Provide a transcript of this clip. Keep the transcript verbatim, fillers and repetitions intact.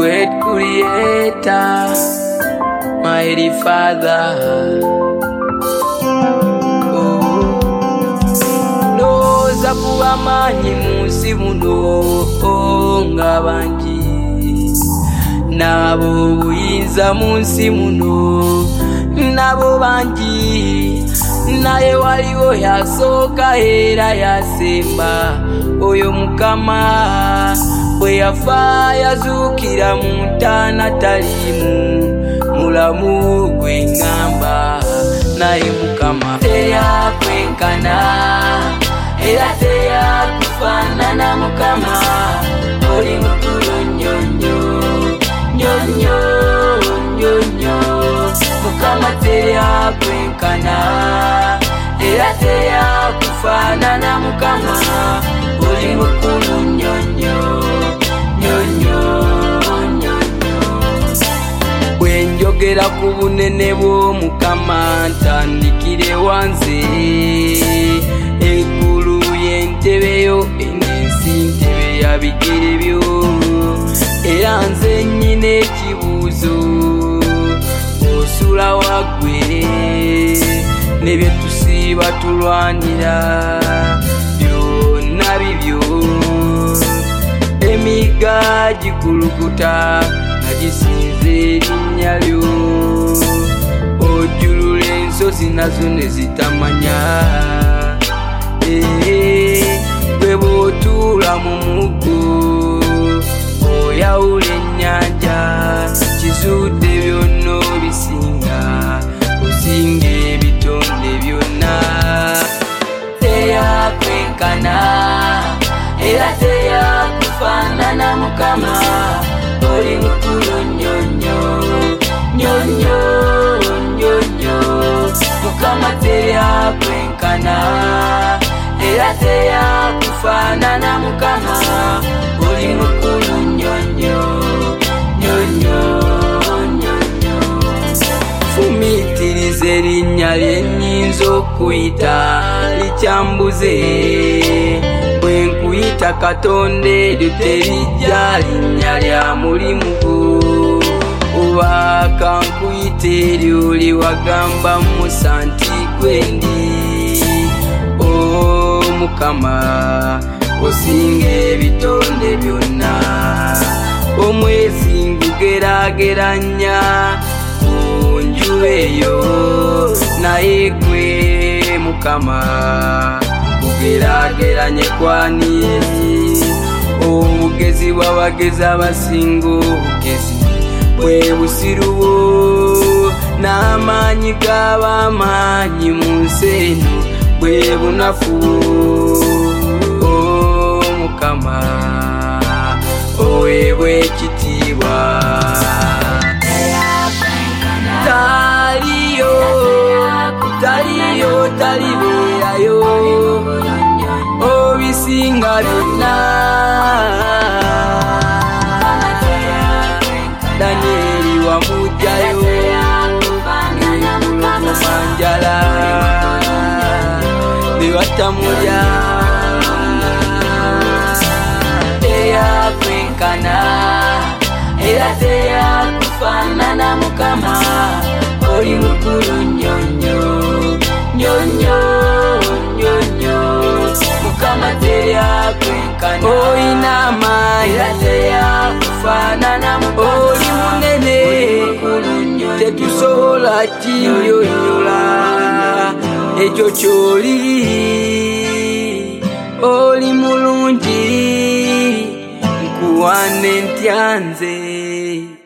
great creator, mighty Father. Oh, noza kuba manyi munsi muno nga bangi, nabo buyinza munsi muno nabo bangi, naye waliwo yasooka era yasemba, oyo Mukama bwe yafa yazuukira mu ntaana talimu, mulamu gwe ngamba, naye Mukama teyakwenkana era teyakufaanana. Mukama oli mukulu nnyo nnyo nnyo nnyo nnyo nnyo, Mukama teyakwenkana era teyakufaanana. Mukama oli mukulu nnyo nnyo nnyo nnyo nnyo nnyo. Bwe njogera ku bunene bw'Omukama ntandikire wanze, eggulu y'entebe yo, ensi ntebe ya bigere byo, era nze nnyina ekibuuzo, osula waggwe ne bye tusiiba tulwanira byonna bibyo, emiga gikulukuta nga gisinza erinnya lyo, ojjulula ensozi nazo ne zitamanya, bwe bw'otuula mu muggo oyawula ennyanja, kizudde byonna obisinga, osinga ebitonde byonna. Teyakwenkana era teyakufaanana. Mukama oli mukulu nnyo nnyo nnyo nnyo nnyo nnyo, Mukama teyakwenkana era teyakufaanana. Mukama oli mukulu nnyo nnyo nnyo nnyo nnyo nnyo. Fumiitiriza erinnya lye nnyinza okuyita likyambuze, bwe nkuyita Katonda eryo terijja linnya lya mulimu gwo, oba kankuyita eryo lye wagamba Musa nti gwe ndi. O Mukama osinga ebitonde byonna, omwezi ngugeraageranya ku nju eyo, naye gwe Mukama ugeraageranye kwaniye. Obugezi bw'abagezi abasinga obugezi bwe busiru bwo, n'amaanyi g'ab'amaanyi mu nsi eno bwe bunafu. O Mukama oweebwe ekitiibwa. Taliyo taliyo talibeerayo obisinga byonna. Danyeri wamugjayo ng'engulu ku manjala ne batamulya. Teyakwenkana era teyakufaanana. Mukama oli mukulu nnyo nnyo nnyo nnyo nnyo nnyo, Mukama teyakwenkana, oyina amaanyi era teyakufaanana. Oli munene tetusobola kinnyonnyola ekyo ky'oli. Oli mulungi nkuwane ntya nze.